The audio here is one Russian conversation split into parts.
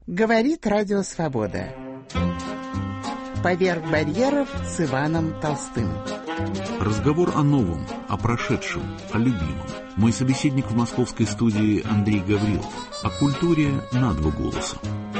Говорит Радио Свобода. Поверх барьеров с Иваном Толстым. Разговор о новом, о прошедшем, о любимом. Мой собеседник в московской студии Андрей Гаврилов. О культуре на два голоса.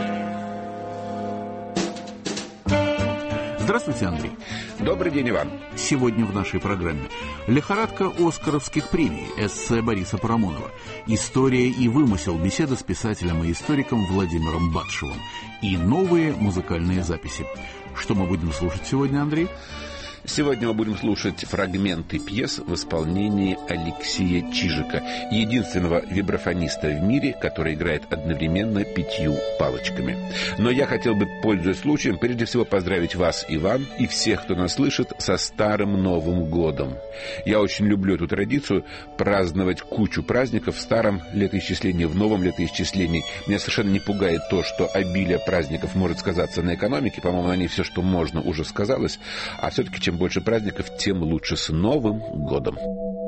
Здравствуйте, Андрей. Добрый день, Иван. Сегодня в нашей программе лихорадка оскаровских премий, эссе Бориса Парамонова, история и вымысел, беседа с писателем и историком Владимиром Батшевым и новые музыкальные записи. Что мы будем слушать сегодня, Андрей? Сегодня мы будем слушать фрагменты пьес в исполнении Алексея Чижика, единственного вибрафониста в мире, который играет одновременно 5 палочками. Но я хотел бы, пользуясь случаем, прежде всего поздравить вас, Иван, и всех, кто нас слышит, со Старым Новым Годом. Я очень люблю эту традицию праздновать кучу праздников в старом летоисчислении, в новом летоисчислении. Меня совершенно не пугает то, что обилие праздников может сказаться на экономике. По-моему, на ней все, что можно, уже сказалось. А все-таки, чем больше праздников, тем лучше. С Новым годом!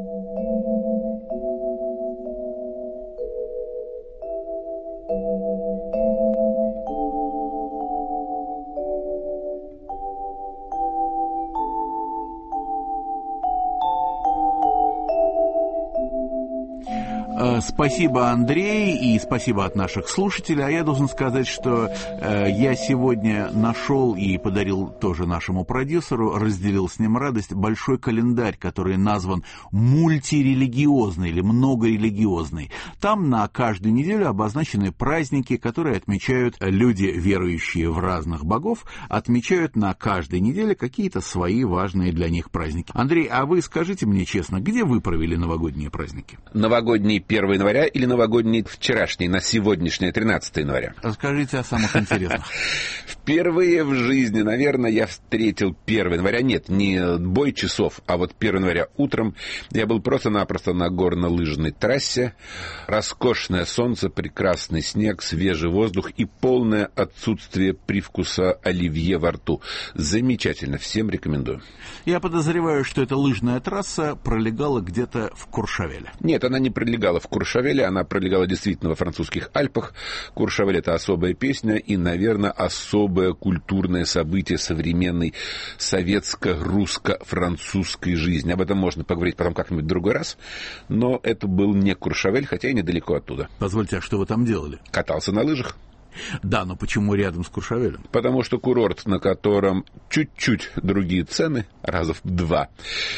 Спасибо, Андрей, и спасибо от наших слушателей. А я должен сказать, что я сегодня нашел и подарил тоже нашему продюсеру, разделил с ним радость, большой календарь, который назван мультирелигиозный или многорелигиозный. Там на каждую неделю обозначены праздники, которые отмечают люди, верующие в разных богов, отмечают на каждой неделе какие-то свои важные для них праздники. Андрей, а вы скажите мне честно, где вы провели новогодние праздники? Новогодние 1 января или новогодний вчерашний, на сегодняшнее 13 января? Расскажите о самых интересных. Впервые в жизни, наверное, я встретил 1 января. Нет, не бой часов, а вот 1 января утром. Я был просто-напросто на горно-лыжной трассе. Роскошное солнце, прекрасный снег, свежий воздух и полное отсутствие привкуса оливье во рту. Замечательно, всем рекомендую. Я подозреваю, что эта лыжная трасса пролегала где-то в Куршавеле. Нет, она не пролегала в Куршавеле, она пролегала действительно во французских Альпах. Куршавель — это особая песня и, наверное, особое культурное событие современной советско-русско-французской жизни. Об этом можно поговорить потом как-нибудь в другой раз, но это был не Куршавель, хотя и недалеко оттуда. Позвольте, а что вы там делали? Катался на лыжах. Да, но почему рядом с Куршавелем? Потому что курорт, на котором чуть-чуть другие цены, раза в 2,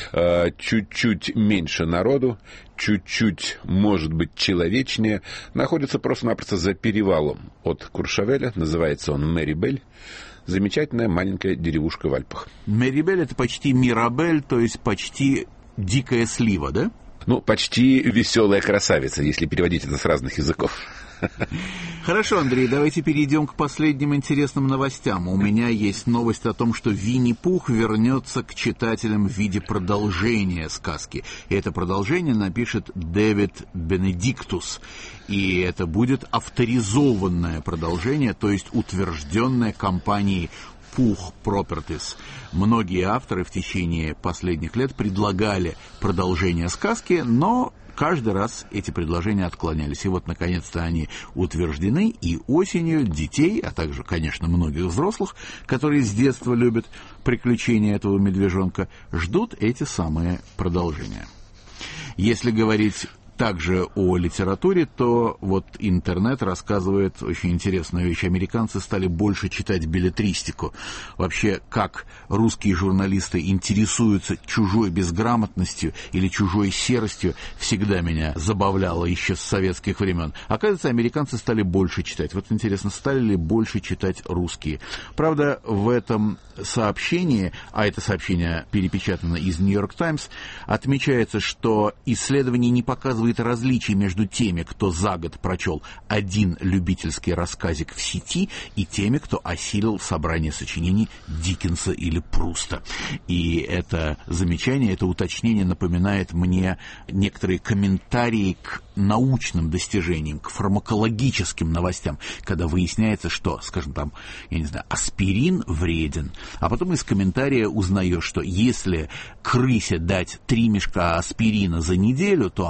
чуть-чуть меньше народу, чуть-чуть, может быть, человечнее, находится просто-напросто за перевалом от Куршавеля. Называется он Мерибель. Замечательная маленькая деревушка в Альпах. Мерибель — это почти Мирабель, то есть почти дикая слива, да? Ну, почти веселая красавица, если переводить это с разных языков. Хорошо, Андрей, давайте перейдем к последним интересным новостям. У меня есть новость о том, что Винни-Пух вернется к читателям в виде продолжения сказки. И это продолжение напишет Дэвид Бенедиктус. И это будет авторизованное продолжение, то есть утвержденное компанией Пух Пропертис. Многие авторы в течение последних лет предлагали продолжение сказки, но каждый раз эти предложения отклонялись. И вот, наконец-то, они утверждены, и осенью детей, а также, конечно, многих взрослых, которые с детства любят приключения этого медвежонка, ждут эти самые продолжения. Если говорить также о литературе, то вот интернет рассказывает очень интересную вещь. Американцы стали больше читать беллетристику. Вообще, как русские журналисты интересуются чужой безграмотностью или чужой серостью, всегда меня забавляло еще с советских времен. Оказывается, американцы стали больше читать. Вот интересно, стали ли больше читать русские? Правда, в этом сообщении, а это сообщение перепечатано из «Нью-Йорк Таймс», отмечается, что исследование не показывает различий между теми, кто за год прочел один любительский рассказик в сети, и теми, кто осилил собрание сочинений Диккенса или Пруста. И это замечание, это уточнение напоминает мне некоторые комментарии к научным достижениям, к фармакологическим новостям, когда выясняется, что, скажем, там, я не знаю, аспирин вреден, а потом из комментария узнаешь, что если крысе дать 3 мешка аспирина за неделю, то она, конечно,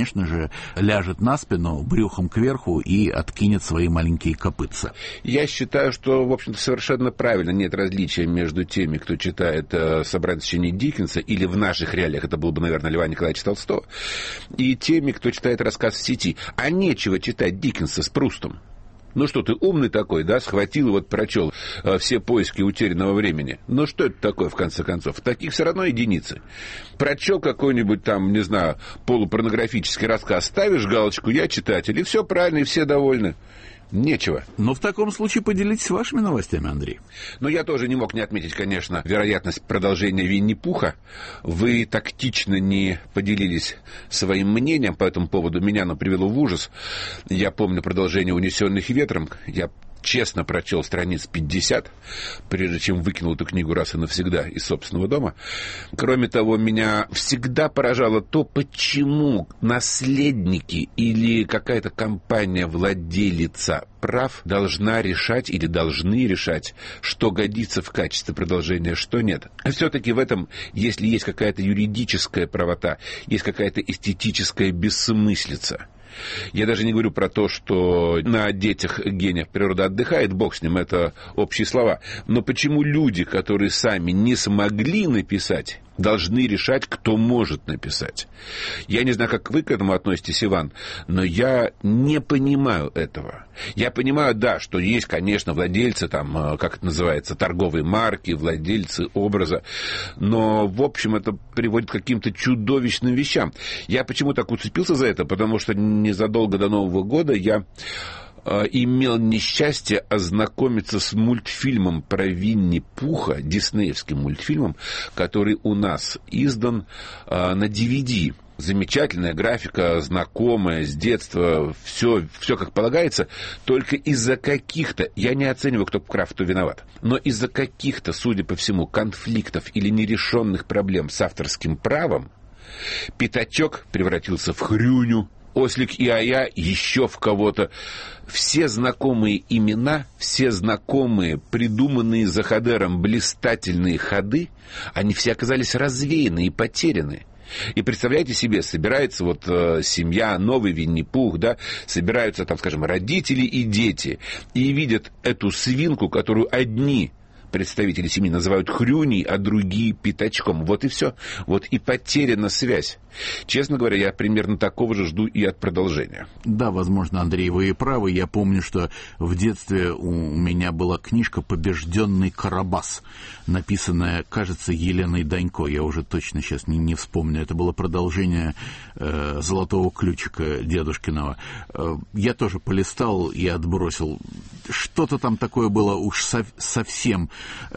конечно же, ляжет на спину, брюхом кверху и откинет свои маленькие копытца. Я считаю, что, в общем-то, совершенно правильно. Нет различия между теми, кто читает собрание сочинений Диккенса, или в наших реалиях это был бы, наверное, Льва Николаевича Толстого, и теми, кто читает рассказ в сети. А нечего читать Диккенса с Прустом. Ну что, ты умный такой, да, схватил и вот прочел все поиски утерянного времени. Ну что это такое, в конце концов? Таких все равно единицы. Прочел какой-нибудь там, не знаю, полупорнографический рассказ, ставишь галочку «Я читатель», и все правильно, и все довольны. Нечего. Но в таком случае поделитесь вашими новостями, Андрей. Но я тоже не мог не отметить, конечно, вероятность продолжения Винни-Пуха. Вы тактично не поделились своим мнением по этому поводу. Меня оно привело в ужас. Я помню продолжение «Унесенных ветром». Я честно прочел страниц 50, прежде чем выкинул эту книгу раз и навсегда из собственного дома. Кроме того, меня всегда поражало то, почему наследники или какая-то компания владелица прав должна решать или должны решать, что годится в качестве продолжения, что нет. А все-таки в этом, если есть какая-то юридическая правота, есть какая-то эстетическая бессмыслица. Я даже не говорю про то, что на детях гениев природа отдыхает, бог с ним, это общие слова. Но почему люди, которые сами не смогли написать, должны решать, кто может написать? Я не знаю, как вы к этому относитесь, Иван, но я не понимаю этого. Я понимаю, да, что есть, конечно, владельцы, там, как это называется, торговой марки, владельцы образа, но, в общем, это приводит к каким-то чудовищным вещам. Я почему так уцепился за это? Потому что незадолго до Нового года я имел несчастье ознакомиться с мультфильмом про Винни-Пуха, диснеевским мультфильмом, который у нас издан на DVD. Замечательная графика, знакомая с детства, все как полагается, только из-за каких-то, я не оцениваю, кто прав, кто виноват, но из-за каких-то, судя по всему, конфликтов или нерешенных проблем с авторским правом, Пятачок превратился в Хрюню, Ослик и Ая еще в кого-то. Все знакомые имена, все знакомые, придуманные Заходером блистательные ходы, они все оказались развеяны и потеряны. И представляете себе, собирается вот семья, новый Винни-Пух, да, собираются там, скажем, родители и дети, и видят эту свинку, которую одни представители семьи называют Хрюней, а другие Пятачком. Вот и все. Вот и потеряна связь. Честно говоря, я примерно такого же жду и от продолжения. Да, возможно, Андрей, вы и правы. Я помню, что в детстве у меня была книжка «Побежденный Карабас», написанная, кажется, Еленой Данько. Я уже точно сейчас не вспомню. Это было продолжение «Золотого ключика» дедушкиного. Я тоже полистал и отбросил. Что-то там такое было уж совсем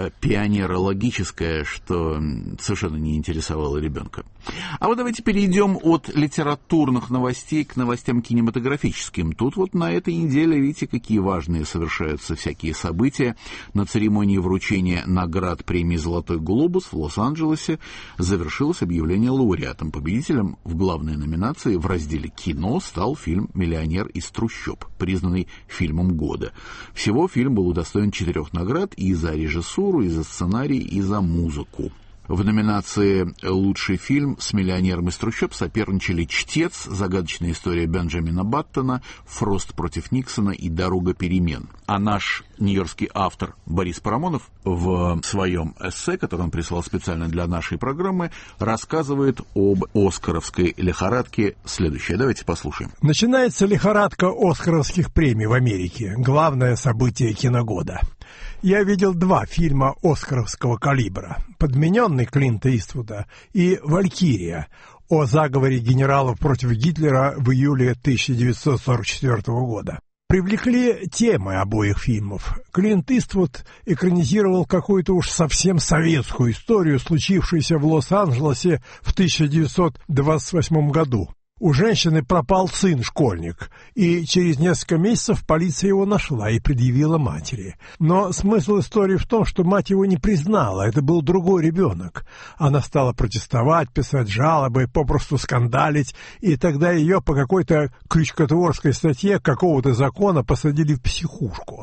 пионерологическое, что совершенно не интересовало ребенка. А вот давайте перейдем от литературных новостей к новостям кинематографическим. Тут вот на этой неделе, видите, какие важные совершаются всякие события. На церемонии вручения наград премии «Золотой глобус» в Лос-Анджелесе завершилось объявление лауреатом. Победителем в главной номинации в разделе «Кино» стал фильм «Миллионер из трущоб», признанный фильмом года. Всего фильм был удостоен 4 наград и за режиссуру, и за сценарий, и за музыку. В номинации «Лучший фильм» с «Миллионером из трущоб» соперничали «Чтец», «Загадочная история Бенджамина Баттона», «Фрост против Никсона» и «Дорога перемен». А наш нью-йоркский автор Борис Парамонов в своем эссе, которое он прислал специально для нашей программы, рассказывает об оскаровской лихорадке следующее. Давайте послушаем. Начинается лихорадка оскаровских премий в Америке. Главное событие киногода. Я видел 2 фильма оскаровского калибра: «Подмененный» Клинта Иствуда и «Валькирия» о заговоре генералов против Гитлера в июле 1944 года. Привлекли темы обоих фильмов. Клинт Иствуд экранизировал какую-то уж совсем советскую историю, случившуюся в Лос-Анджелесе в 1928 году. У женщины пропал сын-школьник, и через несколько месяцев полиция его нашла и предъявила матери. Но смысл истории в том, что мать его не признала, это был другой ребенок. Она стала протестовать, писать жалобы, попросту скандалить, и тогда ее по какой-то крючкотворской статье какого-то закона посадили в психушку.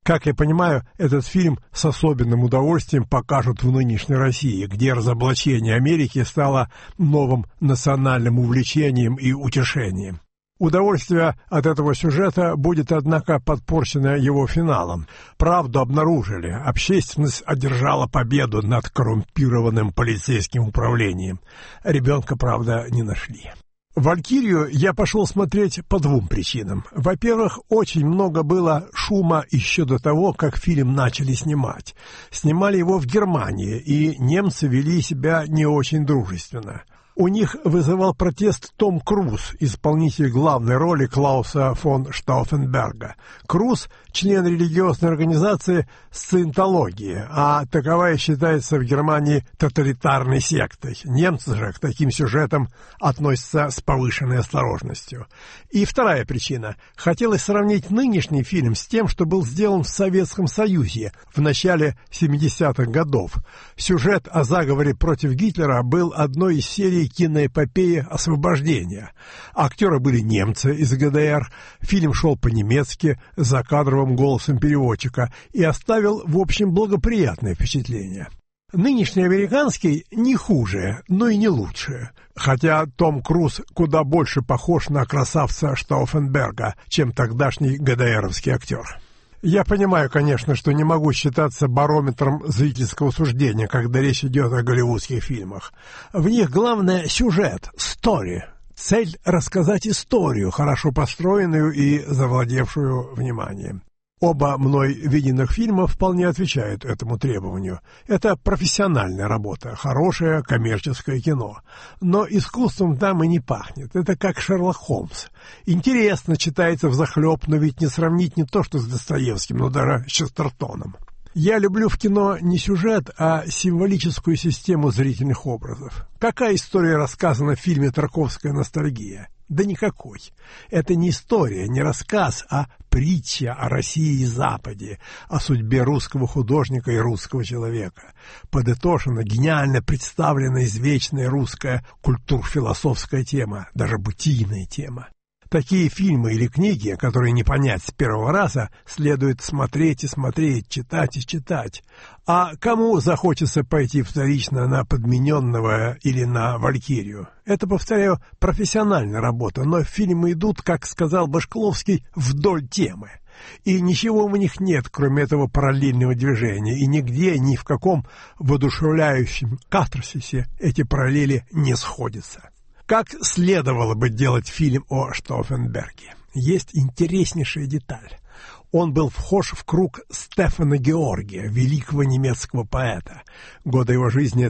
Как я понимаю, этот фильм с особенным удовольствием покажут в нынешней России, где разоблачение Америки стало новым национальным увлечением и утешением. Удовольствие от этого сюжета будет, однако, подпорчено его финалом. Правду обнаружили, общественность одержала победу над коррумпированным полицейским управлением. Ребенка, правда, не нашли. «Валькирию» я пошел смотреть по двум причинам. Во-первых, очень много было шума еще до того, как фильм начали снимать. Снимали его в Германии, и немцы вели себя не очень дружественно. У них вызывал протест Том Круз, исполнитель главной роли Клауса фон Штауфенберга. Круз – член религиозной организации сциентологии, а таковая считается в Германии тоталитарной сектой. Немцы же к таким сюжетам относятся с повышенной осторожностью. И вторая причина – хотелось сравнить нынешний фильм с тем, что был сделан в Советском Союзе в начале 70-х годов. Сюжет о заговоре против Гитлера был одной из серий киноэпопеи освобождения. Актеры были немцы из ГДР, фильм шел по-немецки с закадровым голосом переводчика и оставил, в общем, благоприятное впечатление. Нынешний американский не хуже, но и не лучше, хотя Том Круз куда больше похож на красавца Штауфенберга, чем тогдашний ГДРовский актер. Я понимаю, конечно, что не могу считаться барометром зрительского суждения, когда речь идет о голливудских фильмах. В них главное сюжет, story. Цель — рассказать историю, хорошо построенную и завладевшую вниманием. Оба мной виденных фильма вполне отвечают этому требованию. Это профессиональная работа, хорошее коммерческое кино. Но искусством там и не пахнет. Это как Шерлок Холмс. Интересно читается взахлеб, но ведь не сравнить не то что с Достоевским, но даже с Честертоном. Я люблю в кино не сюжет, а символическую систему зрительных образов. Какая история рассказана в фильме «Тарковская ностальгия»? Да никакой. Это не история, не рассказ, а притча о России и Западе, о судьбе русского художника и русского человека. Подытожена, гениально представлена извечная русская культурно-философская тема, даже бытийная тема. Такие фильмы или книги, которые не понять с первого раза, следует смотреть и смотреть, читать и читать. А кому захочется пойти вторично на «Подмененного» или на «Валькирию»? Это, повторяю, профессиональная работа, но фильмы идут, как сказал Башкловский, вдоль темы. И ничего в них нет, кроме этого параллельного движения, и нигде, ни в каком воодушевляющем катарсисе эти параллели не сходятся. Как следовало бы делать фильм о Штауфенберге? Есть интереснейшая деталь. Он был вхож в круг Стефана Георгия, великого немецкого поэта. Годы его жизни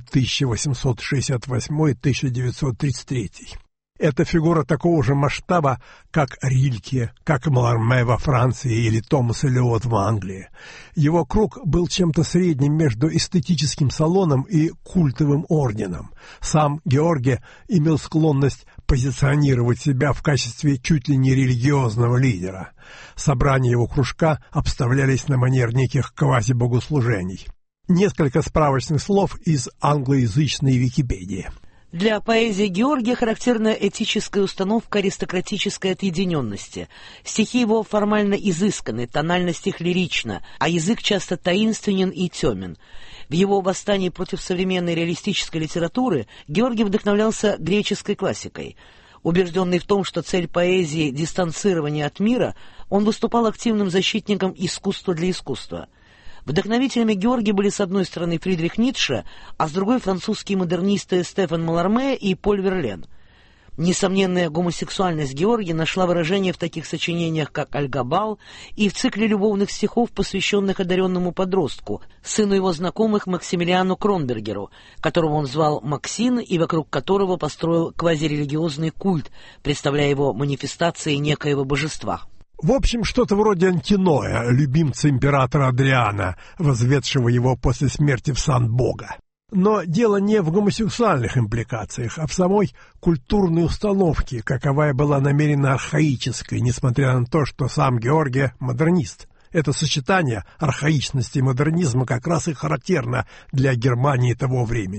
1868-1933. Это фигура такого же масштаба, как Рильке, как Маларме во Франции или Томас Элиот в Англии. Его круг был чем-то средним между эстетическим салоном и культовым орденом. Сам Георгий имел склонность позиционировать себя в качестве чуть ли не религиозного лидера. Собрания его кружка обставлялись на манер неких квазибогослужений. Несколько справочных слов из англоязычной Википедии. Для поэзии Георгия характерна этическая установка аристократической отъединенности. Стихи его формально изысканы, тональность их лирична, а язык часто таинственен и темен. В его восстании против современной реалистической литературы Георгий вдохновлялся греческой классикой. Убежденный в том, что цель поэзии – дистанцирование от мира, он выступал активным защитником искусства для искусства. Вдохновителями Георгия были с одной стороны Фридрих Ницше, а с другой французские модернисты Стефан Маларме и Поль Верлен. Несомненная гомосексуальность Георгия нашла выражение в таких сочинениях, как «Альгабал» и в цикле любовных стихов, посвященных одаренному подростку, сыну его знакомых Максимилиану Кронбергеру, которого он звал Максин и вокруг которого построил квазирелигиозный культ, представляя его манифестацией некоего божества. В общем, что-то вроде Антиноя, любимца императора Адриана, возведшего его после смерти в сан Бога. Но дело не в гомосексуальных импликациях, а в самой культурной установке, каковая была намеренно архаической, несмотря на то, что сам Георгий – модернист. Это сочетание архаичности и модернизма как раз и характерно для Германии того времени.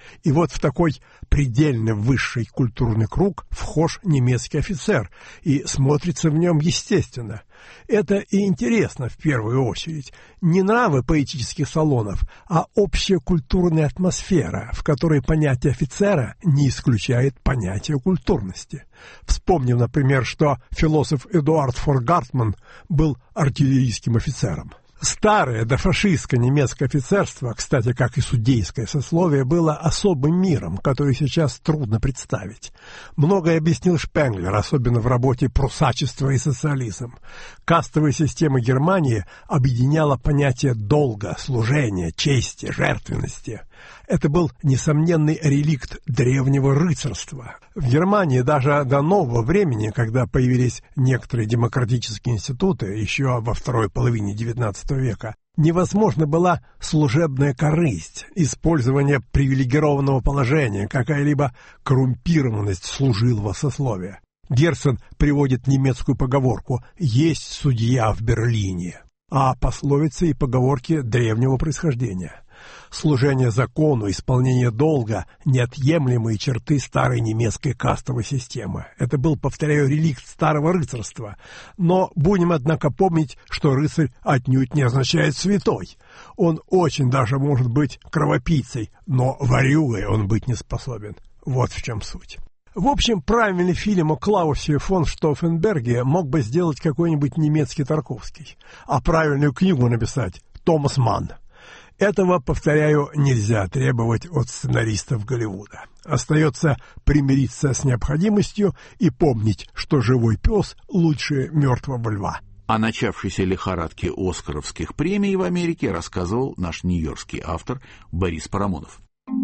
И вот в такой предельно высший культурный круг вхож немецкий офицер, и смотрится в нем естественно. Это и интересно в первую очередь. Не нравы поэтических салонов, а общая культурная атмосфера, в которой понятие офицера не исключает понятие культурности. Вспомним, например, что философ Эдуард фон Гартман был артиллерийским офицером. Старое дофашистское немецкое офицерство, кстати, как и судейское сословие, было особым миром, который сейчас трудно представить. Многое объяснил Шпенглер, особенно в работе «Прусачество и социализм». Кастовая система Германии объединяла понятия долга, служения, чести, жертвенности. Это был несомненный реликт древнего рыцарства. В Германии даже до нового времени, когда появились некоторые демократические институты, еще во второй половине XIX века, невозможна была служебная корысть, использование привилегированного положения, какая-либо коррумпированность служилого сословия. Герцен приводит немецкую поговорку «есть судья в Берлине», а пословицы и поговорки древнего происхождения. Служение закону, исполнение долга – неотъемлемые черты старой немецкой кастовой системы. Это был, повторяю, реликт старого рыцарства. Но будем, однако, помнить, что рыцарь отнюдь не означает святой. Он очень даже может быть кровопийцей, но ворюгой он быть не способен. Вот в чем суть. В общем, правильный фильм о Клаусе фон Штауфенберге мог бы сделать какой-нибудь немецкий Тарковский, а правильную книгу написать Томас Манн. Этого, повторяю, нельзя требовать от сценаристов Голливуда. Остается примириться с необходимостью и помнить, что живой пес лучше мертвого льва. О начавшейся лихорадке оскаровских премий в Америке рассказывал наш нью-йоркский автор Борис Парамонов.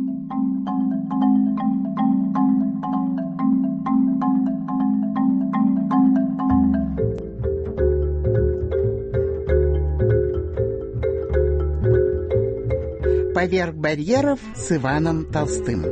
«Поверх барьеров» с Иваном Толстым.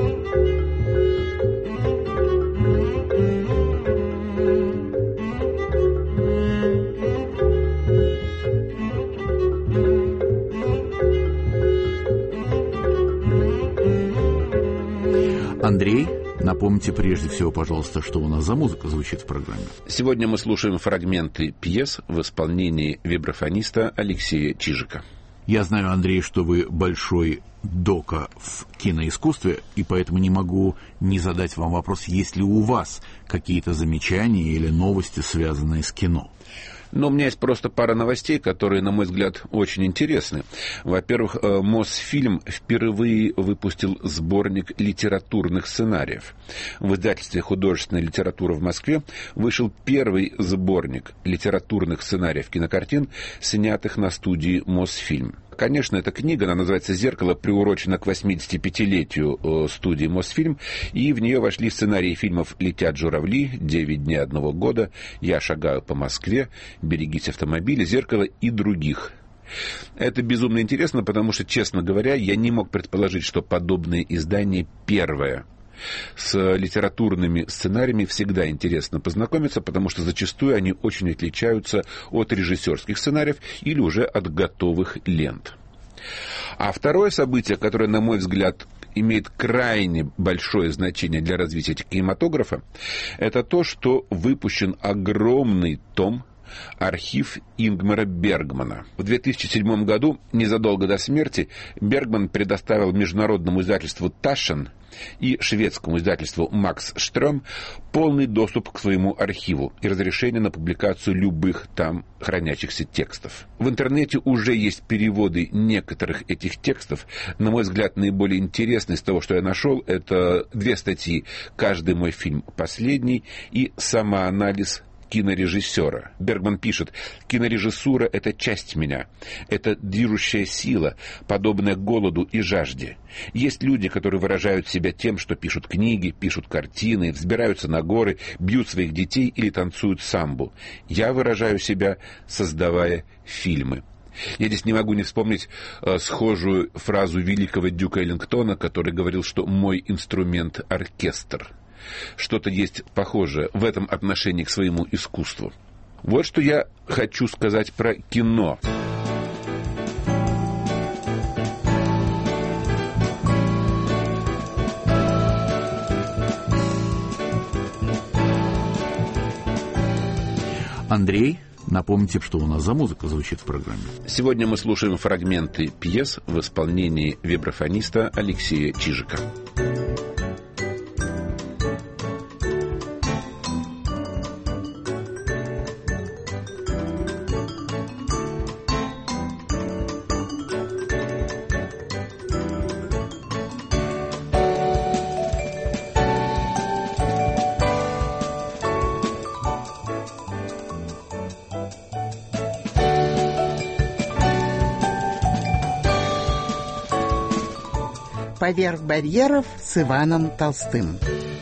Андрей, напомните прежде всего, пожалуйста, что у нас за музыка звучит в программе. Сегодня мы слушаем фрагменты пьес в исполнении вибрафониста Алексея Чижика. Я знаю, Андрей, что вы большой дока в киноискусстве, и поэтому не могу не задать вам вопрос, есть ли у вас какие-то замечания или новости, связанные с кино. Но у меня есть просто пара новостей, которые, на мой взгляд, очень интересны. Во-первых, Мосфильм впервые выпустил сборник литературных сценариев. В издательстве «Художественная литература» в Москве вышел первый сборник литературных сценариев кинокартин, снятых на студии Мосфильм. Конечно, эта книга, она называется «Зеркало», приурочена к 85-летию студии Мосфильм, и в нее вошли сценарии фильмов «Летят журавли», «9 дней одного года», «Я шагаю по Москве», «Берегись автомобиля», «Зеркало» и других. Это безумно интересно, потому что, честно говоря, я не мог предположить, что подобное издание первое. С литературными сценариями всегда интересно познакомиться, потому что зачастую они очень отличаются от режиссерских сценариев или уже от готовых лент. А второе событие, которое, на мой взгляд, имеет крайне большое значение для развития кинематографа, это то, что выпущен огромный том архив Ингмара Бергмана. В 2007 году, незадолго до смерти, Бергман предоставил международному издательству «Ташен» и шведскому издательству «Макс Штрём» полный доступ к своему архиву и разрешение на публикацию любых там хранящихся текстов. В интернете уже есть переводы некоторых этих текстов. На мой взгляд, наиболее интересный из того, что я нашел, это 2 статьи «Каждый мой фильм последний» и «Самоанализ кинорежиссера». Бергман пишет: «Кинорежиссура — это часть меня, это движущая сила, подобная голоду и жажде. Есть люди, которые выражают себя тем, что пишут книги, пишут картины, взбираются на горы, бьют своих детей или танцуют самбу. Я выражаю себя, создавая фильмы». Я здесь не могу не вспомнить схожую фразу великого Дюка Эллингтона, который говорил, что «мой инструмент — оркестр». Что-то есть похожее в этом отношении к своему искусству. Вот что я хочу сказать про кино. Андрей, напомните, что у нас за музыка звучит в программе. Сегодня мы слушаем фрагменты пьес в исполнении вибрафониста Алексея Чижика. «Поверх барьеров» с Иваном Толстым.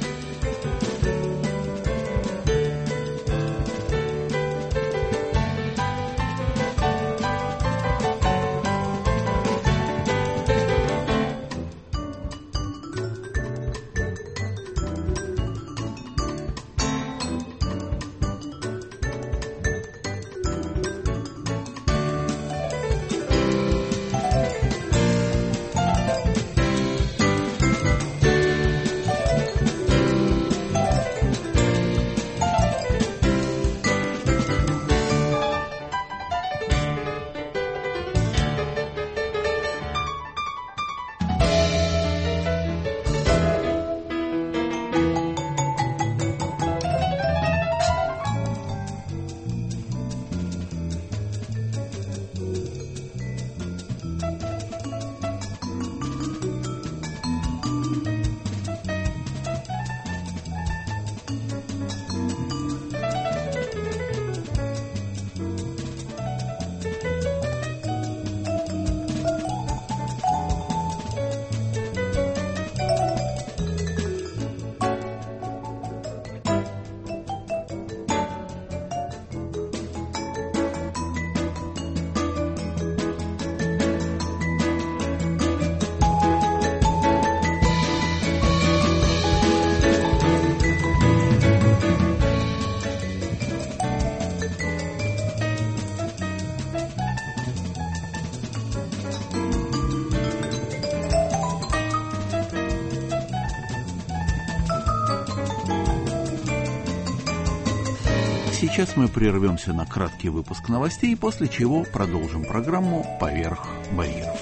Сейчас мы прервемся на краткий выпуск новостей, после чего продолжим программу «Поверх барьеров».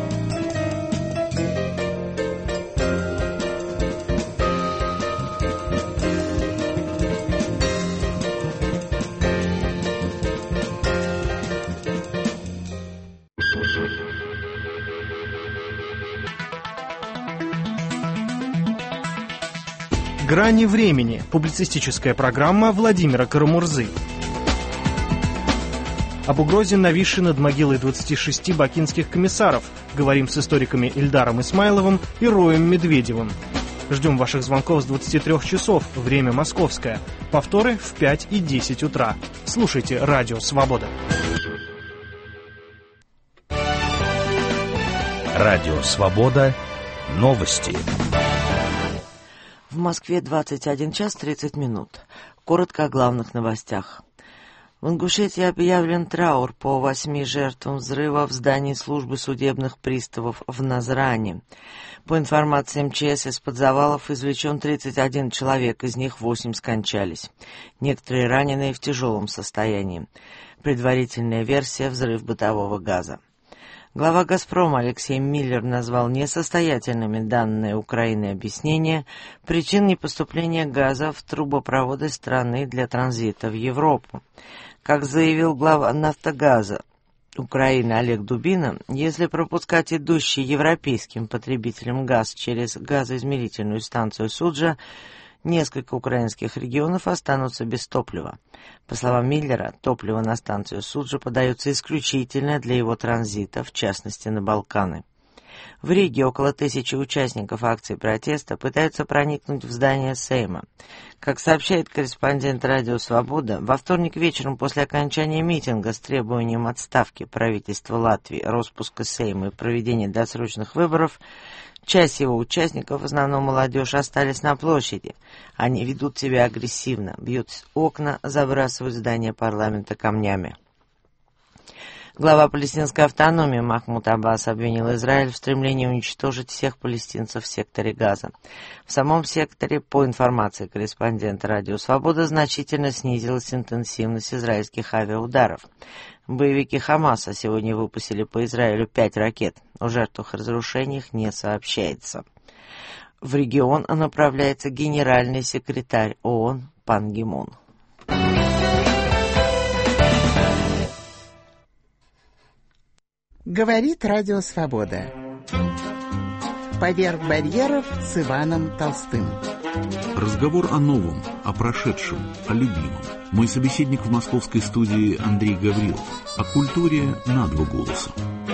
«Грани времени» – публицистическая программа Владимира Карамурзы. Об угрозе, нависшей над могилой 26 бакинских комиссаров, говорим с историками Ильдаром Исмайловым и Роем Медведевым. Ждем ваших звонков с 23 часов, время московское. Повторы в 5 и 10 утра. Слушайте «Радио Свобода». Радио Свобода. Новости. В Москве 21 час 30 минут. Коротко о главных новостях. В Ингушетии объявлен траур по 8 жертвам взрыва в здании службы судебных приставов в Назране. По информации МЧС, из-под завалов извлечен 31 человек, из них 8 скончались. Некоторые раненые в тяжелом состоянии. Предварительная версия — взрыв бытового газа. Глава «Газпрома» Алексей Миллер назвал несостоятельными данные Украины объяснения причин непоступления газа в трубопроводы страны для транзита в Европу. Как заявил глава «Нафтогаза» Украины Олег Дубина, если пропускать идущий европейским потребителям газ через газоизмерительную станцию Суджа, несколько украинских регионов останутся без топлива. По словам Миллера, топливо на станцию Суджа подается исключительно для его транзита, в частности на Балканы. В Риге около 1000 участников акции протеста пытаются проникнуть в здание Сейма. Как сообщает корреспондент «Радио Свобода», во вторник вечером после окончания митинга с требованием отставки правительства Латвии, распуска Сейма и проведения досрочных выборов, часть его участников, в основном молодежь, остались на площади. Они ведут себя агрессивно, бьют окна, забрасывают здание парламента камнями. Глава палестинской автономии Махмуд Аббас обвинил Израиль в стремлении уничтожить всех палестинцев в секторе Газа. В самом секторе, по информации корреспондента «Радио Свобода», значительно снизилась интенсивность израильских авиаударов. Боевики Хамаса сегодня выпустили по Израилю 5 ракет. О жертвах и разрушениях не сообщается. В регион направляется генеральный секретарь ООН Пан Ги Мун. Говорит Радио Свобода. Поверх барьеров с Иваном Толстым. Разговор о новом, о прошедшем, о любимом. Мой собеседник в московской студии Андрей Гаврилов. О культуре на 2 голоса.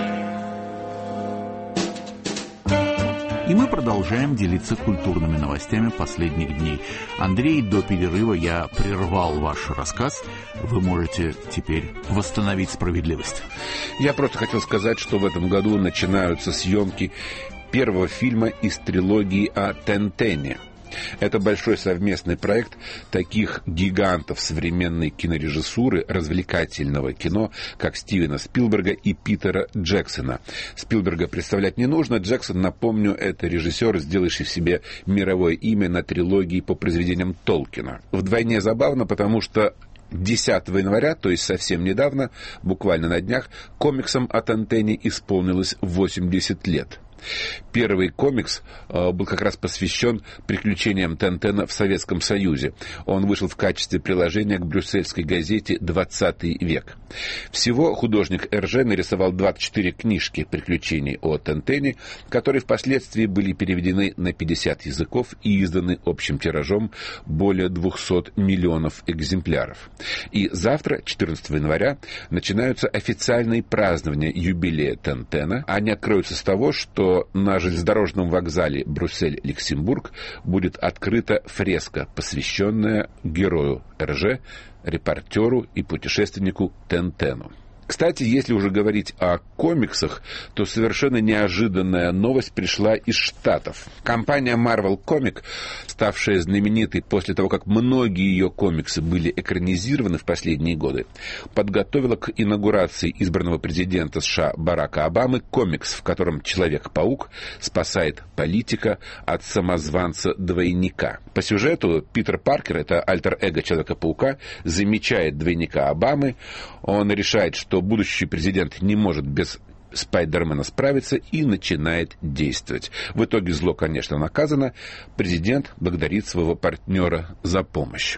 И мы продолжаем делиться культурными новостями последних дней. Андрей, до перерыва я прервал ваш рассказ. Вы можете теперь восстановить справедливость. Я просто хотел сказать, что в этом году начинаются съемки первого фильма из трилогии о Тентене. Это большой совместный проект таких гигантов современной кинорежиссуры, развлекательного кино, как Стивена Спилберга и Питера Джексона. Спилберга представлять не нужно. Джексон, напомню, это режиссер, сделавший себе мировое имя на трилогии по произведениям Толкина. Вдвойне забавно, потому что 10 января, то есть совсем недавно, буквально на днях, комиксам о Тентене исполнилось 80 лет. Первый комикс был как раз посвящен приключениям Тентена в Советском Союзе. Он вышел в качестве приложения к брюссельской газете «20 век». Всего художник Эрже нарисовал 24 книжки приключений о Тентене, которые впоследствии были переведены на 50 языков и изданы общим тиражом более 200 миллионов экземпляров. И завтра, 14 января, начинаются официальные празднования юбилея Тентена. Они откроются с того, что на железнодорожном вокзале Брюссель-Люксембург будет открыта фреска, посвященная герою Эрже, репортеру и путешественнику Тентену. Кстати, если уже говорить о комиксах, то совершенно неожиданная новость пришла из Штатов. Компания Marvel Comics, ставшая знаменитой после того, как многие ее комиксы были экранизированы в последние годы, подготовила к инаугурации избранного президента США Барака Обамы комикс, в котором Человек-паук спасает политика от самозванца-двойника. По сюжету Питер Паркер, это альтер-эго Человека-паука, замечает двойника Обамы. Он решает, что будущий президент не может без Спайдермена справиться, и начинает действовать. В итоге зло, конечно, наказано. Президент благодарит своего партнера за помощь.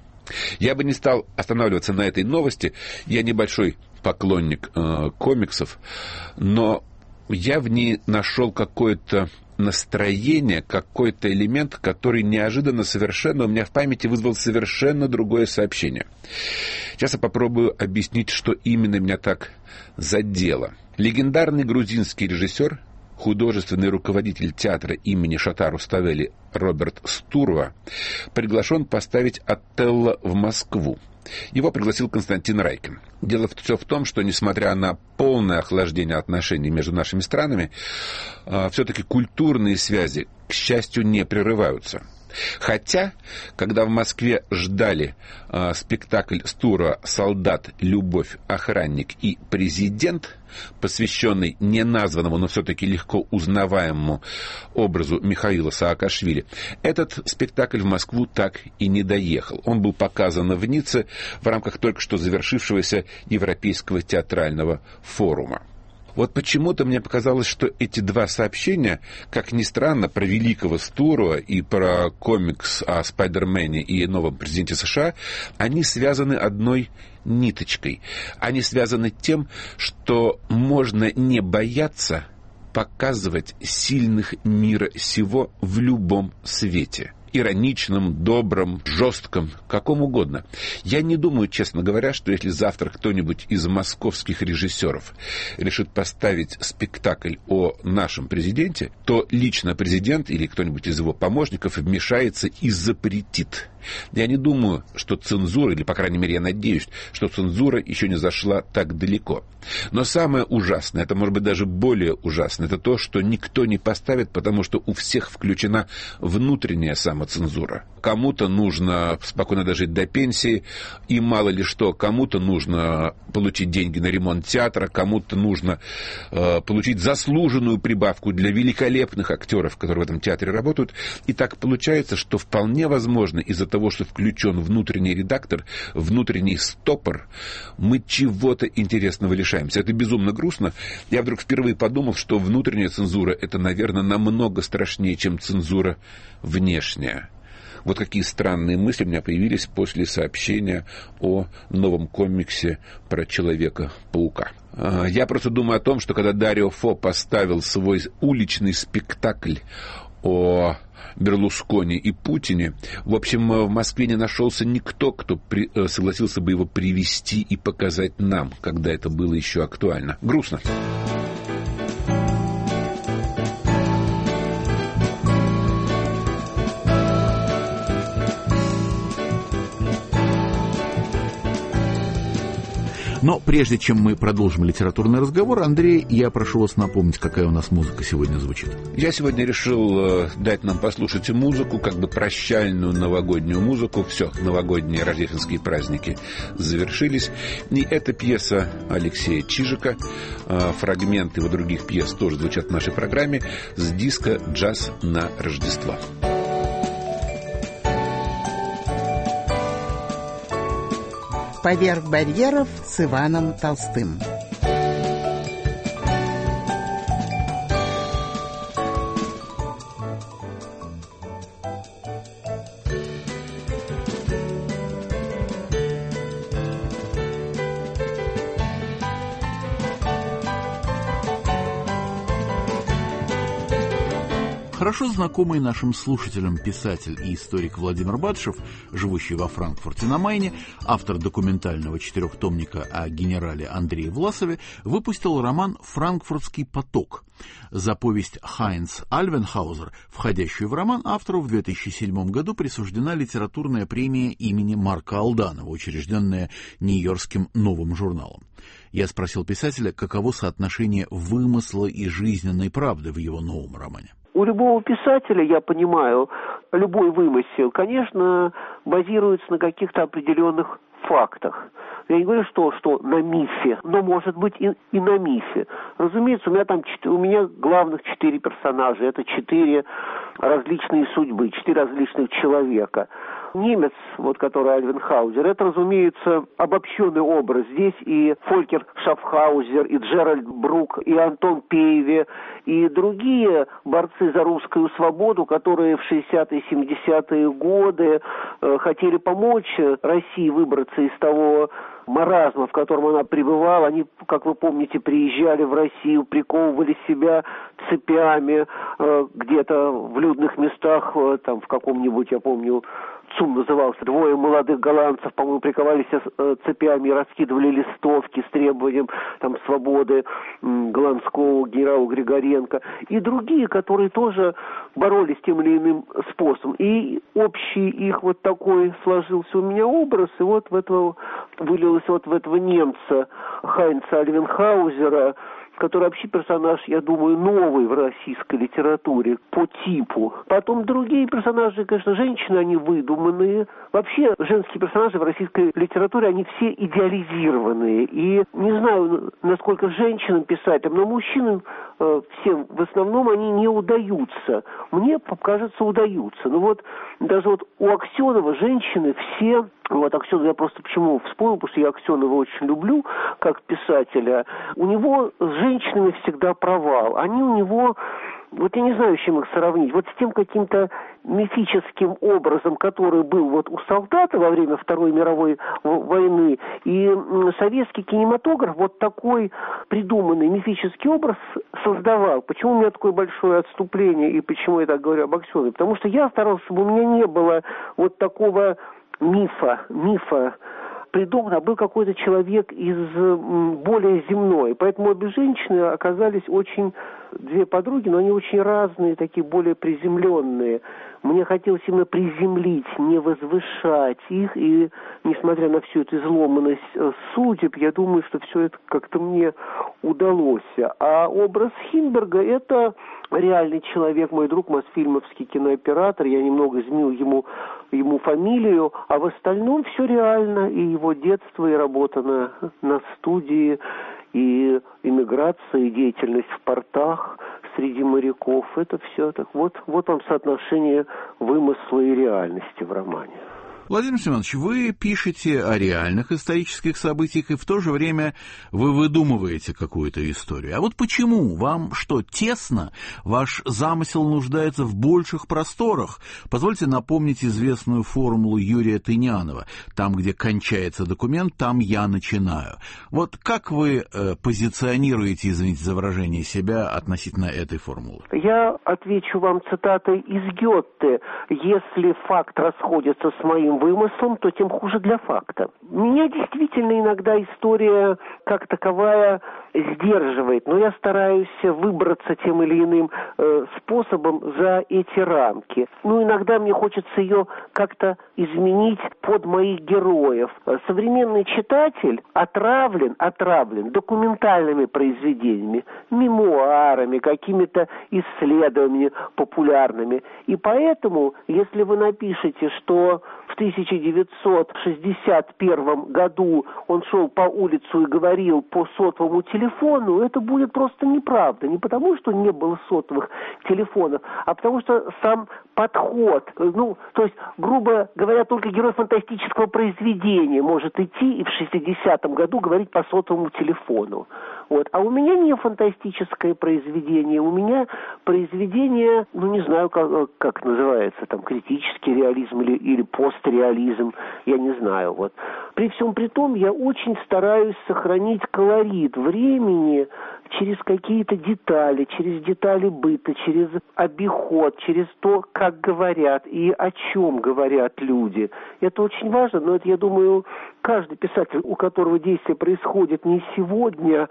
Я бы не стал останавливаться на этой новости. Я небольшой поклонник комиксов, но я в ней нашел какое-то настроение, какой-то элемент, который неожиданно совершенно у меня в памяти вызвал совершенно другое сообщение. Сейчас я попробую объяснить, что именно меня так задело. Легендарный грузинский режиссер, художественный руководитель театра имени Шота Руставели Роберт Стурва приглашен поставить «Отелло» в Москву. Его пригласил Константин Райкин. Дело все в том, что, несмотря на полное охлаждение отношений между нашими странами, все-таки культурные связи, к счастью, не прерываются. Хотя, когда в Москве ждали спектакль Стурова «Солдат, любовь, охранник и президент», посвященный неназванному, но все-таки легко узнаваемому образу Михаила Саакашвили, этот спектакль в Москву так и не доехал. Он был показан в Ницце в рамках только что завершившегося Европейского театрального форума. Вот почему-то мне показалось, что эти два сообщения, как ни странно, про великого Стурова и про комикс о Спайдермене и новом президенте США, они связаны одной ниточкой. Они связаны тем, что можно не бояться показывать сильных мира сего в любом свете. Ироничным, добрым, жестким, каком угодно. Я не думаю, честно говоря, что если завтра кто-нибудь из московских режиссеров решит поставить спектакль о нашем президенте, то лично президент или кто-нибудь из его помощников вмешается и запретит. Я не думаю, что цензура, или, по крайней мере, я надеюсь, что цензура еще не зашла так далеко. Но самое ужасное, это может быть даже более ужасно, это то, что никто не поставит, потому что у всех включена внутренняя самоцензура. Кому-то нужно спокойно дожить до пенсии, и мало ли что, кому-то нужно получить деньги на ремонт театра, кому-то нужно получить заслуженную прибавку для великолепных актеров, которые в этом театре работают. И так получается, что вполне возможно из-за того, что включен внутренний редактор, внутренний стопор, мы чего-то интересного лишаемся. Это безумно грустно. Я вдруг впервые подумал, что внутренняя цензура — это, наверное, намного страшнее, чем цензура внешняя. Вот какие странные мысли у меня появились после сообщения о новом комиксе про Человека-паука. Я просто думаю о том, что когда Дарио Фо поставил свой уличный спектакль о Берлускони и Путине, в общем, в Москве не нашелся никто, кто согласился бы его привести и показать нам, когда это было еще актуально. Грустно. Но прежде чем мы продолжим литературный разговор, Андрей, я прошу вас напомнить, какая у нас музыка сегодня звучит. Я сегодня решил дать нам послушать музыку, как бы прощальную новогоднюю музыку. Все, новогодние рождественские праздники завершились. И эта пьеса Алексея Чижика, фрагменты его других пьес тоже звучат в нашей программе, с диска «Джаз на Рождество». «Поверх барьеров» с Иваном Толстым. Хорошо знакомый нашим слушателям писатель и историк Владимир Батышев, живущий во Франкфурте на Майне, автор документального 4-томника о генерале Андрее Власове, выпустил роман «Франкфуртский поток». За повесть Хайнц Альвенхаузер, входящую в роман, автору в 2007 году присуждена литературная премия имени Марка Алданова, учрежденная Нью-Йоркским новым журналом. Я спросил писателя, каково соотношение вымысла и жизненной правды в его новом романе. У любого писателя, я понимаю, любой вымысел, конечно, базируется на каких-то определенных фактах. Я не говорю, что на мифе, но, может быть, и на мифе. Разумеется, у меня главных 4 персонажа. Это 4 различные судьбы, 4 различных человека. Немец, который Альвенхаузер, это, разумеется, обобщенный образ. Здесь и Фолькер Шафхаузер, и Джеральд Брук, и Антон Пейве, и другие борцы за русскую свободу, которые в 60-е, 70-е годы хотели помочь России выбраться из того маразма, в котором она пребывала. Они, как вы помните, приезжали в Россию, приковывали себя цепями где-то в людных местах, там в каком-нибудь, я помню, ЦУМ назывался, 2 молодых голландцев, по-моему, приковались цепями и раскидывали листовки с требованием свободы голландского генерала Григоренко. И другие, которые тоже боролись тем или иным способом. И общий их такой сложился у меня образ, и вылилось в этого немца Хайнца Альвенхаузера, который вообще персонаж, я думаю, новый в российской литературе по типу. Потом другие персонажи, конечно, женщины, они выдуманные. Вообще, женские персонажи в российской литературе, они все идеализированные. И не знаю, насколько женщинам писателям, но мужчинам всем в основном они не удаются. Мне, кажется, удаются. Даже у Аксенова женщины все... Аксенова я просто почему вспомнил, потому что я Аксенова очень люблю как писателя. У него с женщинами всегда провал. Они у него... я не знаю, с чем их сравнить. С тем каким-то мифическим образом, который был у солдата во время Второй мировой войны. И советский кинематограф такой придуманный мифический образ создавал. Почему у меня такое большое отступление и почему я так говорю об Аксенове? Потому что я старался, чтобы у меня не было такого мифа придуман, а был какой-то человек более земной. Поэтому обе женщины оказались две подруги, но они очень разные, такие более приземленные. Мне хотелось именно приземлить, не возвышать их, и несмотря на всю эту изломанность судеб, я думаю, что все это как-то мне удалось. А образ Хинберга — это реальный человек, мой друг, мосфильмовский кинооператор, я немного изменил ему фамилию, а в остальном все реально, и его детство, и работа на студии, и эмиграция, и деятельность в портах среди моряков. Это все так. Вот вам соотношение вымысла и реальности в романе. Владимир Семенович, вы пишете о реальных исторических событиях, и в то же время вы выдумываете какую-то историю. А вот почему? Вам что, тесно? Ваш замысел нуждается в больших просторах? Позвольте напомнить известную формулу Юрия Тынянова. Там, где кончается документ, там я начинаю. Вот как вы позиционируете, извините за выражение, себя относительно этой формулы? Я отвечу вам цитатой из Гёте. «Если факт расходится с моим вымыслом, то тем хуже для факта». Меня действительно иногда история как таковая сдерживает, но я стараюсь выбраться тем или иным способом за эти рамки. Иногда мне хочется ее как-то изменить под моих героев. Современный читатель отравлен документальными произведениями, мемуарами, какими-то исследованиями популярными. И поэтому, если вы напишете, что в 1961 году он шел по улицу и говорил по сотовому телефону, это будет просто неправда. Не потому, что не было сотовых телефонов, а потому что сам подход, то есть, грубо говоря, только герой фантастического произведения может идти и в 60-м году говорить по сотовому телефону. А у меня не фантастическое произведение, у меня произведение, не знаю, как называется, там, критический реализм или постреализм, я не знаю. При всем при том, я очень стараюсь сохранить колорит времени через какие-то детали, через детали быта, через обиход, через то, как говорят и о чем говорят люди. Это очень важно, но это, я думаю, каждый писатель, у которого действие происходит не сегодня,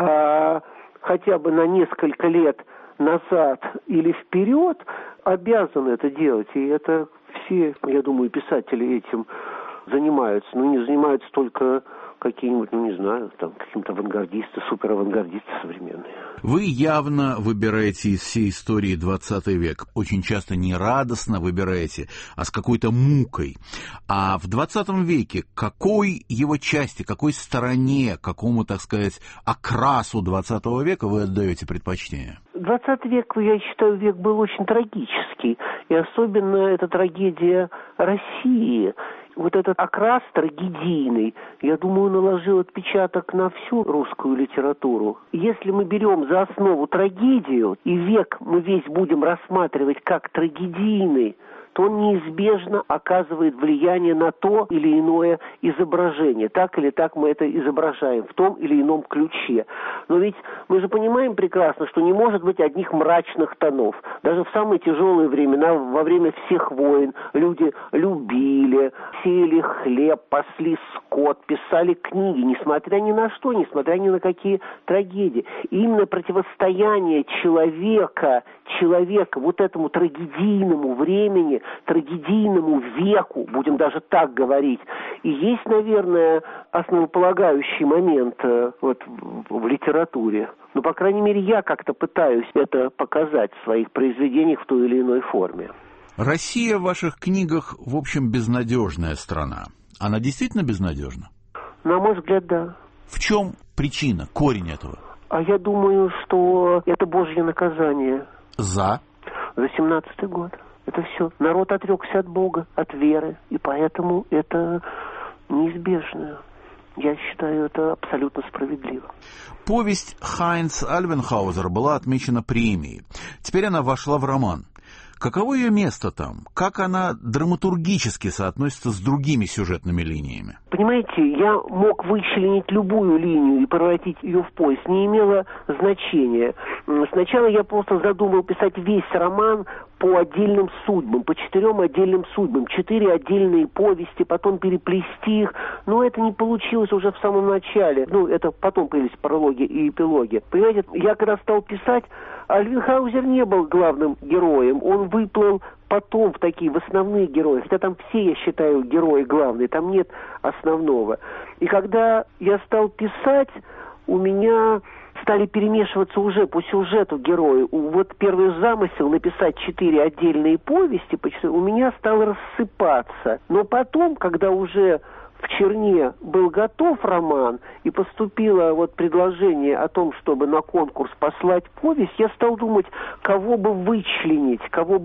а хотя бы на несколько лет назад или вперед, обязан это делать. И это все, я думаю, писатели этим занимаются. Не занимаются только какие-нибудь, какие-то авангардисты, суперавангардисты современные. Вы явно выбираете из всей истории 20 век. Очень часто не радостно выбираете, а с какой-то мукой. А в 20 веке какой его части, какой стороне, какому, так сказать, окрасу 20 века вы отдаете предпочтение? 20 век, я считаю, век был очень трагический. И особенно эта трагедия России. Этот окрас трагедийный, я думаю, наложил отпечаток на всю русскую литературу. Если мы берем за основу трагедию, и век мы весь будем рассматривать как трагедийный, то он неизбежно оказывает влияние на то или иное изображение. Так или так мы это изображаем в том или ином ключе. Но ведь мы же понимаем прекрасно, что не может быть одних мрачных тонов. Даже в самые тяжелые времена, во время всех войн, люди любили, сеяли хлеб, пасли скот, писали книги, несмотря ни на что, несмотря ни на какие трагедии. И именно противостояние человека этому трагедийному времени, трагедийному веку, будем даже так говорить, и есть, наверное, основополагающий момент в литературе. По крайней мере, я как-то пытаюсь это показать в своих произведениях в той или иной форме. Россия в ваших книгах, в общем, безнадежная страна. Она действительно безнадежна? На мой взгляд, да. В чем причина, корень этого? А я думаю, что это Божье наказание. За 17-й год. Это все. Народ отрекся от Бога, от веры, и поэтому это неизбежно. Я считаю, это абсолютно справедливо. Повесть Хайнц Альвенхаузер была отмечена премией. Теперь она вошла в роман. Каково ее место там? Как она драматургически соотносится с другими сюжетными линиями? Понимаете, я мог вычленить любую линию и превратить ее в повесть. Не имело значения. Сначала я просто задумал писать весь роман по отдельным судьбам, по 4 отдельным судьбам, 4 отдельные повести, потом переплести их. Но это не получилось уже в самом начале. Это потом появились прологи и эпилоги. Понимаете, я когда стал писать, Левинхаузер не был главным героем. Он выплыл потом в такие, в основные герои. Хотя там все, я считаю, герои главные. Там нет основного. И когда я стал писать, у меня стали перемешиваться уже по сюжету герои. Вот первый замысел написать 4 отдельные повести, у меня стал рассыпаться. Но потом, когда уже в Черне был готов роман, и поступило предложение о том, чтобы на конкурс послать повесть, я стал думать, кого бы вычленить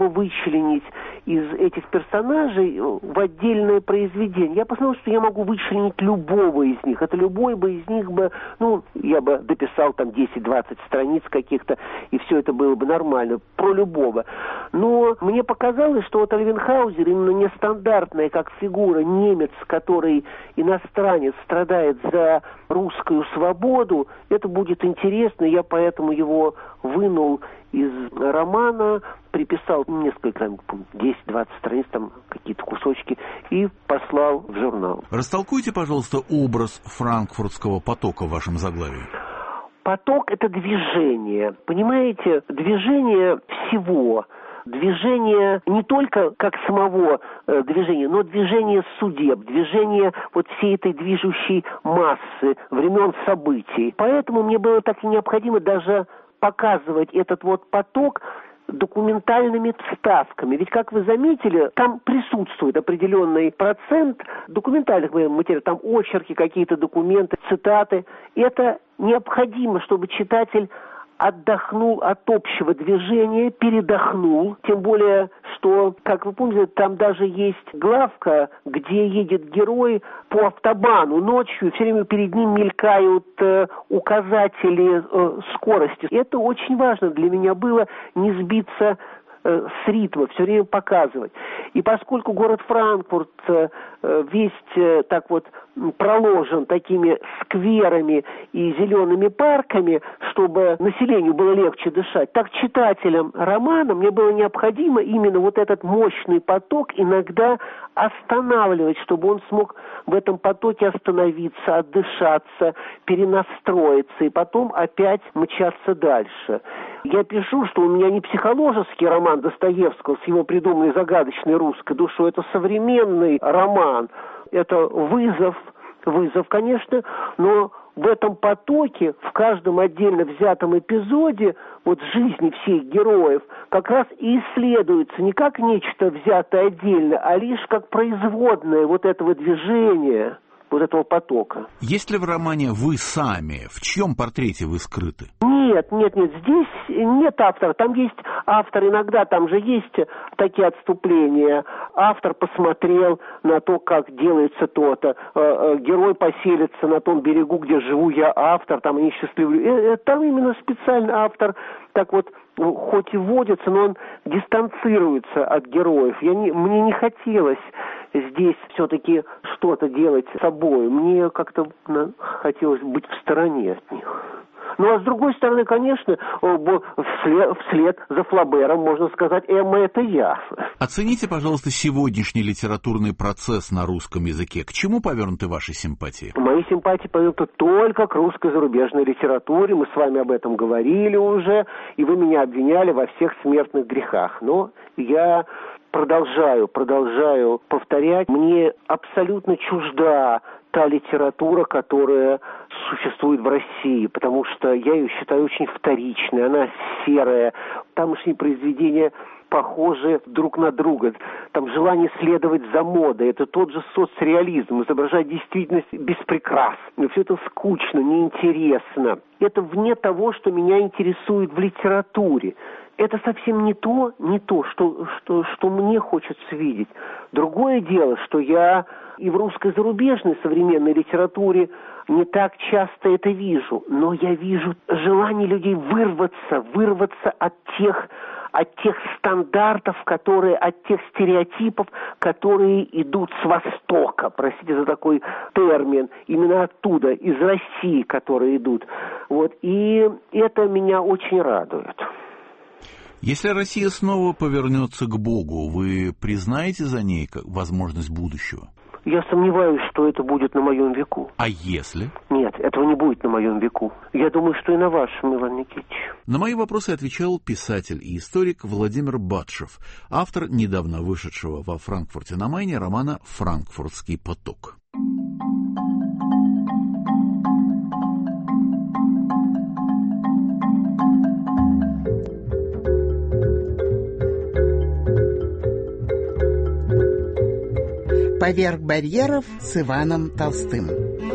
из этих персонажей в отдельное произведение. Я посмотрел, что я могу вычленить любого из них. Это любой бы из них бы, я бы дописал там 10-20 страниц каких-то, и все это было бы нормально, про любого. Но мне показалось, что Левинхаузер именно нестандартная как фигура, немец, который иностранец, страдает за русскую свободу, это будет интересно, я поэтому его вынул из романа, приписал несколько, 10-20 страниц, там какие-то кусочки, и послал в журнал. Растолкуйте, пожалуйста, образ франкфуртского потока в вашем заглавии. Поток – это движение, понимаете, движение всего. Движение не только как самого движения, но движение судеб, движение всей этой движущей массы, времен событий. Поэтому мне было так и необходимо даже показывать этот поток документальными вставками. Ведь, как вы заметили, там присутствует определенный процент документальных материалов, там очерки, какие-то документы, цитаты. И это необходимо, чтобы читатель отдохнул от общего движения, передохнул. Тем более, что, как вы помните, там даже есть главка, где едет герой по автобану ночью, и все время перед ним мелькают указатели скорости. Это очень важно для меня было, не сбиться с ритма, все время показывать. И поскольку город Франкфурт весь так проложен такими скверами и зелеными парками, чтобы населению было легче дышать, так читателям романа мне было необходимо именно этот мощный поток иногда останавливать, чтобы он смог в этом потоке остановиться, отдышаться, перенастроиться и потом опять мчаться дальше. Я пишу, что у меня не психологический роман Достоевского с его придуманной загадочной русской душой, это современный роман, это вызов, конечно, но в этом потоке, в каждом отдельно взятом эпизоде жизни всех героев как раз и исследуется не как нечто взятое отдельно, а лишь как производное этого движения, этого потока. Есть ли в романе вы сами? В чьем портрете вы скрыты? Нет, здесь нет автора. Там есть автор, иногда там же есть такие отступления. Автор посмотрел на то, как делается то-то. Герой поселится на том берегу, где живу я, автор, там они счастливы. Там именно специально автор так хоть и вводится, но он дистанцируется от героев. Мне не хотелось здесь все-таки что-то делать с собой. Мне как-то хотелось быть в стороне от них. Ну, а с другой стороны, конечно, вслед за Флабером, можно сказать, Эмма — это я. Оцените, пожалуйста, сегодняшний литературный процесс на русском языке. К чему повернуты ваши симпатии? Мои симпатии повернуты только к русской зарубежной литературе. Мы с вами об этом говорили уже, и вы меня обвиняли во всех смертных грехах. Но я продолжаю повторять. Мне абсолютно чужда та литература, которая существует в России, потому что я ее считаю очень вторичной, она серая. Тамошние произведения похожи друг на друга. Там желание следовать за модой. Это тот же соцреализм, изображать действительность без прикрас. Но все это скучно, неинтересно. Это вне того, что меня интересует в литературе. Это совсем не то, что мне хочется видеть. Другое дело, что я и в русской зарубежной современной литературе не так часто это вижу. Но я вижу желание людей вырваться от тех стандартов, от тех стереотипов, которые идут с Востока, простите за такой термин, именно оттуда, из России, которые идут. И это меня очень радует. Если Россия снова повернется к Богу, вы признаете за ней возможность будущего? Я сомневаюсь, что это будет на моем веку. А если? Нет, этого не будет на моем веку. Я думаю, что и на вашем, Иван Никитич. На мои вопросы отвечал писатель и историк Владимир Батшев, автор недавно вышедшего во Франкфурте на Майне романа «Франкфуртский поток». «Поверх барьеров» с Иваном Толстым.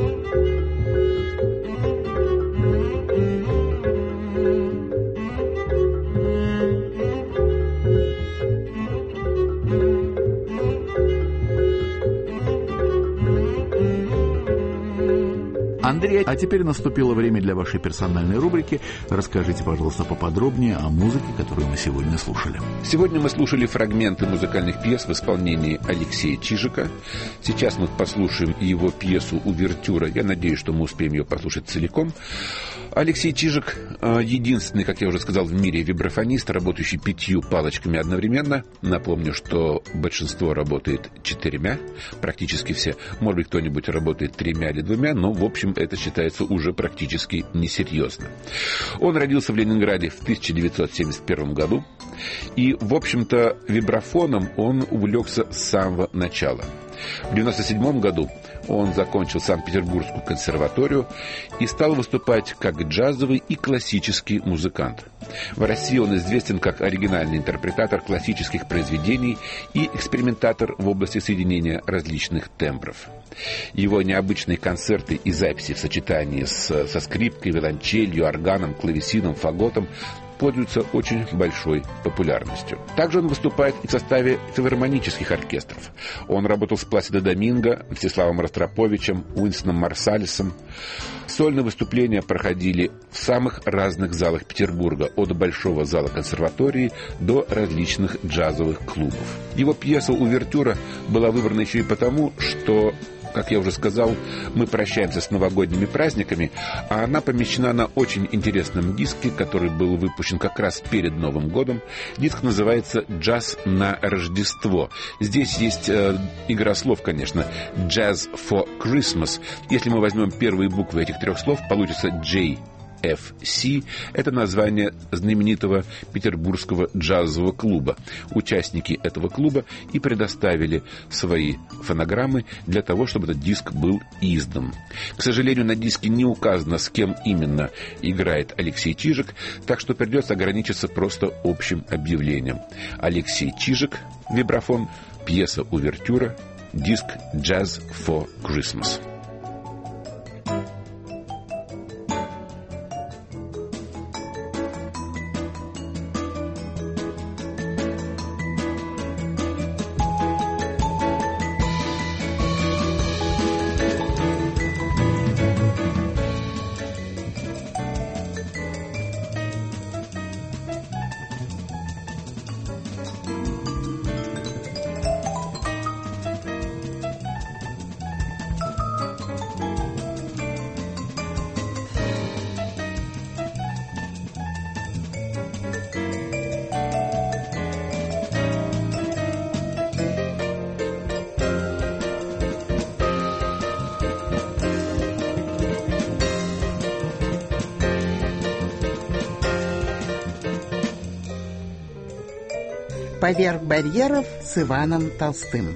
Андрей, а теперь наступило время для вашей персональной рубрики. Расскажите, пожалуйста, поподробнее о музыке, которую мы сегодня слушали. Сегодня мы слушали фрагменты музыкальных пьес в исполнении Алексея Чижика. Сейчас мы послушаем его пьесу «Увертюра». Я надеюсь, что мы успеем ее послушать целиком. Алексей Чижик единственный, как я уже сказал, в мире вибрафонист, работающий 5 палочками одновременно. Напомню, что большинство работает 4, практически все. Может быть, кто-нибудь работает 3 или 2, но, в общем, это считается уже практически несерьезно. Он родился в Ленинграде в 1971 году. И, в общем-то, вибрафоном он увлекся с самого начала. В 1997 году он закончил Санкт-Петербургскую консерваторию и стал выступать как джазовый и классический музыкант. В России он известен как оригинальный интерпретатор классических произведений и экспериментатор в области соединения различных тембров. Его необычные концерты и записи в сочетании со скрипкой, виолончелью, органом, клавесином, фаготом пользуются очень большой популярностью. Также он выступает и в составе филармонических оркестров. Он работал с Пласидо Доминго, Мстиславом Ростроповичем, Уинстоном Марсалисом. Сольные выступления проходили в самых разных залах Петербурга, от большого зала консерватории до различных джазовых клубов. Его пьеса «Увертюра» была выбрана еще и потому, что, как я уже сказал, мы прощаемся с новогодними праздниками, а она помещена на очень интересном диске, который был выпущен как раз перед Новым годом. Диск называется «Джаз на Рождество». Здесь есть игра слов, конечно, «Jazz for Christmas». Если мы возьмем первые буквы этих 3 слов, получится JFC. Это название знаменитого петербургского джазового клуба. Участники этого клуба и предоставили свои фонограммы для того, чтобы этот диск был издан. К сожалению, на диске не указано, с кем именно играет Алексей Чижик, так что придется ограничиться просто общим объявлением. Алексей Чижик, вибрафон, пьеса «Увертюра», диск «Jazz for Christmas». «Поверх барьеров» с Иваном Толстым.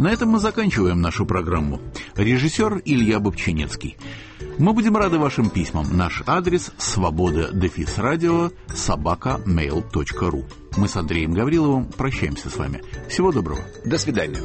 На этом мы заканчиваем нашу программу. Режиссер Илья Бобчинецкий. Мы будем рады вашим письмам. Наш адрес svoboda-radio@mail.ru. Мы с Андреем Гавриловым прощаемся с вами. Всего доброго. До свидания.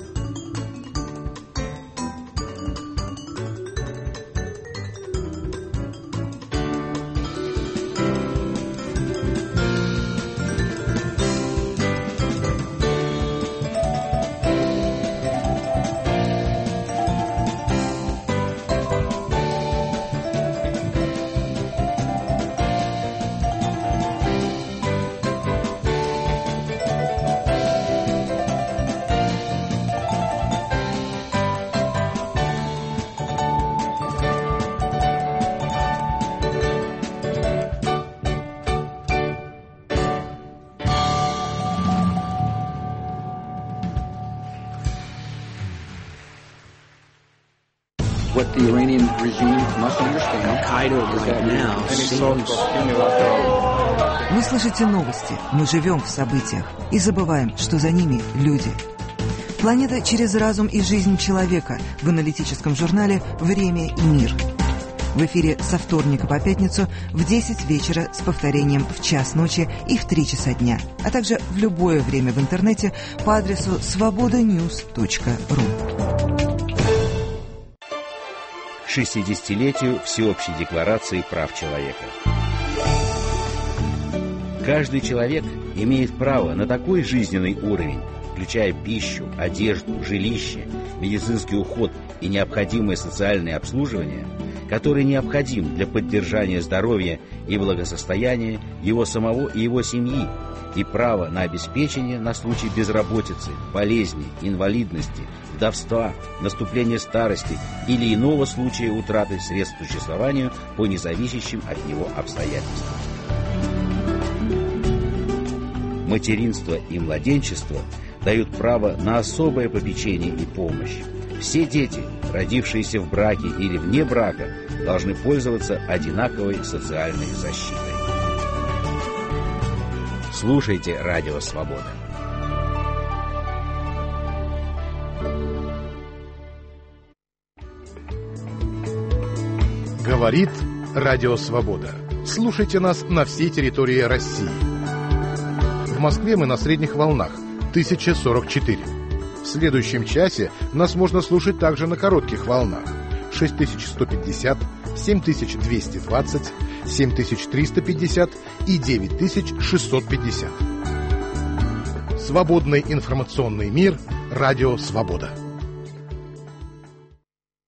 What the Iranian regime must understand. Al-Qaeda right now seems... Вы слышите новости, мы живем в событиях и забываем, что за ними люди. Планета через разум и жизнь человека в аналитическом журнале «Время и мир». В эфире со вторника по пятницу в 10 вечера с повторением в час ночи и в 3 часа дня, а также в любое время в интернете по адресу svobodanews.ru. 60-летию Всеобщей декларации прав человека. Каждый человек имеет право на такой жизненный уровень, включая пищу, одежду, жилище, медицинский уход и необходимое социальное обслуживание, который необходим для поддержания здоровья и благосостояния его самого и его семьи, и право на обеспечение на случай безработицы, болезни, инвалидности, вдовства, наступления старости или иного случая утраты средств к существованию по независящим от него обстоятельствам. Материнство и младенчество дают право на особое попечение и помощь. Все дети, родившиеся в браке или вне брака, должны пользоваться одинаковой социальной защитой. Слушайте Радио Свобода. Говорит Радио Свобода. Слушайте нас на всей территории России. В Москве мы на средних волнах 1044. В следующем часе нас можно слушать также на коротких волнах 6150, 7220, 7350 и 9650. Свободный информационный мир. Радио Свобода.